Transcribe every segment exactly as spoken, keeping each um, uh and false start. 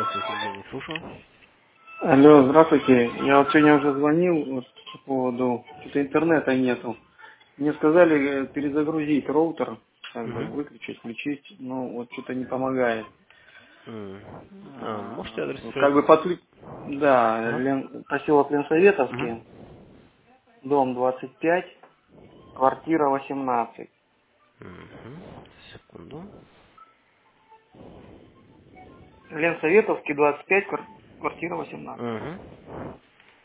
Здравствуйте, Евгений, слушаю. Алло, здравствуйте. Я вот сегодня уже звонил вот по поводу, что-то интернета нету. Мне сказали э, перезагрузить роутер, как бы Угу. выключить, включить, но вот что-то не помогает. А, можете А, адрес Как сказать? бы подклю... Да, Ага. Лен- поселок Ленсоветовский, Угу. дом двадцать пять, квартира восемнадцать. Угу. Секунду. Ленсоветовский, двадцать пять, квар- квартира восемнадцать. Угу.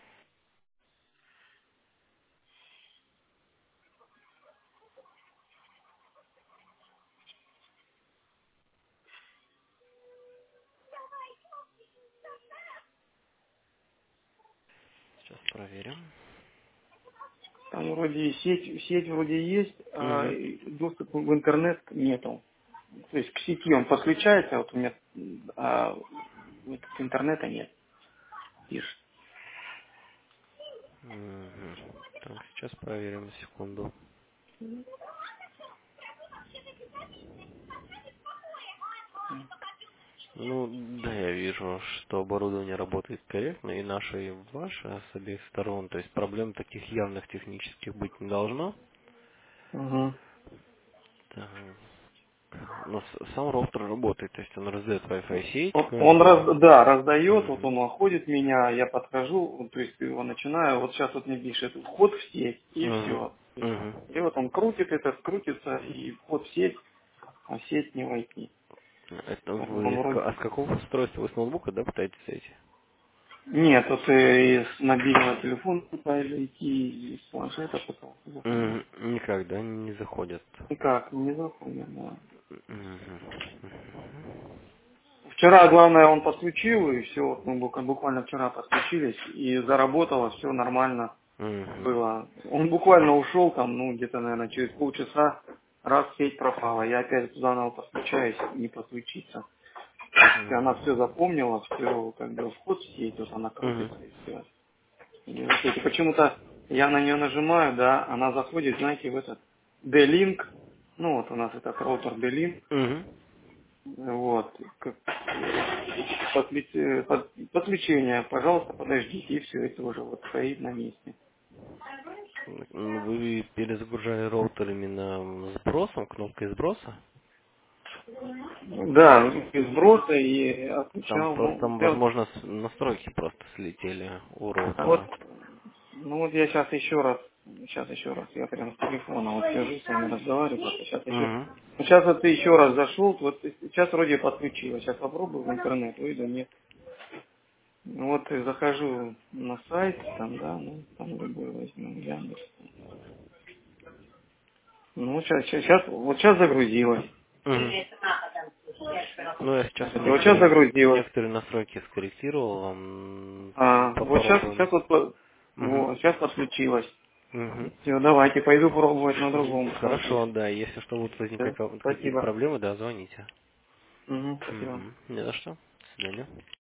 Сейчас проверим. Там вроде и сеть, сеть вроде есть, а Угу. и доступа в интернет нету. То есть к сети он подключается, вот у меня а вот интернета нет, пишет. Угу. Так, сейчас проверим, секунду. Ну, да, я вижу, что оборудование работает корректно, и наше, и ваше, с обеих сторон. То есть проблем таких явных технических быть не должно. Угу. Так. Но с- сам роутер работает, то есть он раздает Wi-Fi сеть, Он, как он бы. раз, да, раздает, вот Мгм. он находит меня, я подхожу, вот, то есть его начинаю, вот сейчас вот мне пишет вход в сеть, и Мгм. все. Мгм. И вот он крутит это, скрутится, и вход в сеть, а в сеть не войти. Это Как бы он вы с, ка- вроде... а с какого устройства? Вы с ноутбука, да, пытаетесь зайти? Нет, вот э, из мобильного телефона пытаюсь зайти, из планшета пытался заходить. Мгм. Никогда не заходят. Никак, не заходит, да. Мгм. Вчера, главное, он подключил, и все, ну, бу- буквально вчера подключились, и заработало, все нормально Мгм. было. Он буквально ушел там, ну, где-то, наверное, через полчаса, раз сеть пропала. Я опять заново подключаюсь, не подключиться. То есть она все Мгм. запомнила, все, как бы, вход в сеть, вот она Мгм. крутится, и все. И почему-то я на нее нажимаю, да, она заходит, знаете, в этот D-Link, ну, вот у нас этот роутер D-Link, Мгм. вот. Как- подключ- под- Подключение, пожалуйста, подождите, и все, это уже вот стоит на месте. Ну, вы перезагружали роутер именно сбросом, кнопкой сброса? Да, из сброса и Там отключал, просто, ну, там, я- возможно, с- настройки просто слетели у вот, роутера. ну вот я сейчас еще раз, сейчас еще раз, я прям с телефона вот сижу, с вами разговариваю, просто сейчас еще, Мгм. ну, сейчас вот ты еще раз зашел, вот сейчас вроде подключилось, сейчас попробую в интернет, выйду, нет. Ну, вот и захожу на сайт, там, да, ну, там любой возьмем, Яндекс. Ну, вот сейчас, сейчас, вот сейчас загрузилось. Мгм. Ну, я сейчас Вот сейчас некоторые, загрузилось. некоторые настройки скорректировал, вам А, вот сейчас, попробуем. сейчас вот, по- Мгм. вот, сейчас подключилось. Мгм. Все, давайте, пойду пробовать на другом Хорошо, устройстве. да, если что будут возникать Да, ка- какие-то спасибо. проблемы, да, звоните. Угу, спасибо. Мгм. Не за что. До свидания.